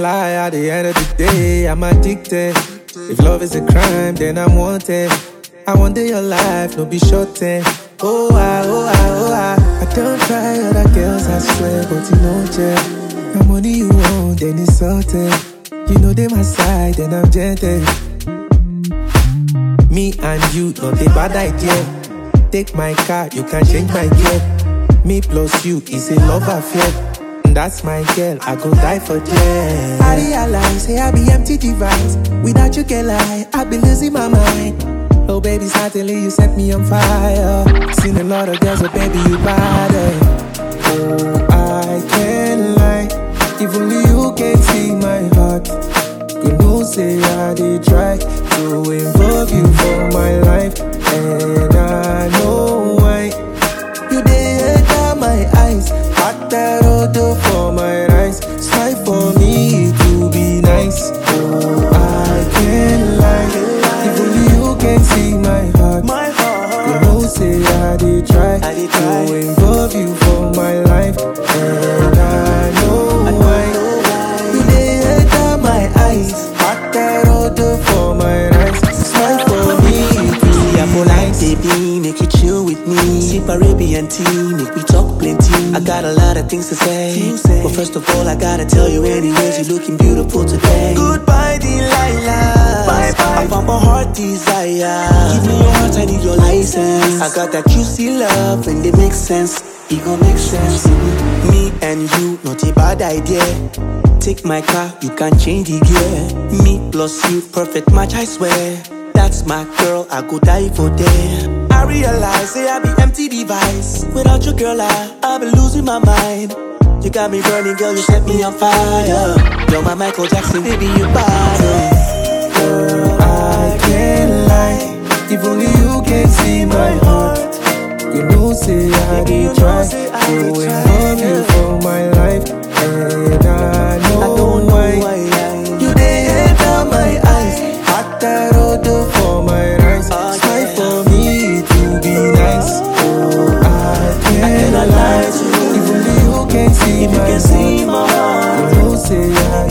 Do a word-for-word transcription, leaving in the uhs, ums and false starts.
lie, at the end of the day, I'm addicted. If love is a crime, then I'm wanted. I want your life, no be shorten. Oh, I, oh, I, oh, I. I don't try other girls, I swear, but you know, Jeff. The money you want, then it's sorted. You know they my side, then I'm gentle. Me and you, not a bad idea. Take my car, you can change my gear. Me plus you is a love affair. That's my girl, I go die for you. I realize, hey, I be empty device. Without you, girl, I, I be losing my mind. Oh, baby, certainly you set me on fire. Seen a lot of girls, but baby, you bad. Oh, I can't lie. If only you can see my heart. You know, say I did try to involve you for my life. And I know why. You did enter my eyes. Hot that order for my rice. Smile for me to be nice. Oh, I can't lie. If only you can see my heart. My heart. You know, say I did try, I did try to involve you for my life. And I know I why. Know you did enter my eyes. Hot that order for my rice. Smile for me to be nice. Baby, make you chill with me. Sip Arabian tea, make me talk plenty. I got a lot of things to say, but first of all, I gotta tell you anyways, you're looking beautiful today. Goodbye, Delilah. Bye bye. I found my heart desire. Give me your heart, I need your license. I got that juicy love, and it makes sense. It gon' make sense. Me and you, not a bad idea. Take my car, you can change the gear. Me plus you, perfect match, I swear. That's my girl, I go die for them. I realize, say I be empty device. Without your girl, I, I be losing my mind. You got me burning, girl, you set me on fire. You're my Michael Jackson, baby, you body. Oh, I can't lie. If only you can see my heart. You know, say I did try to involve you for my life. And I know why. You did enter my eyes. Hot that order for my rice. Smile for me to be nice. Oh, I can't lie. If only you can see my heart. You know, say I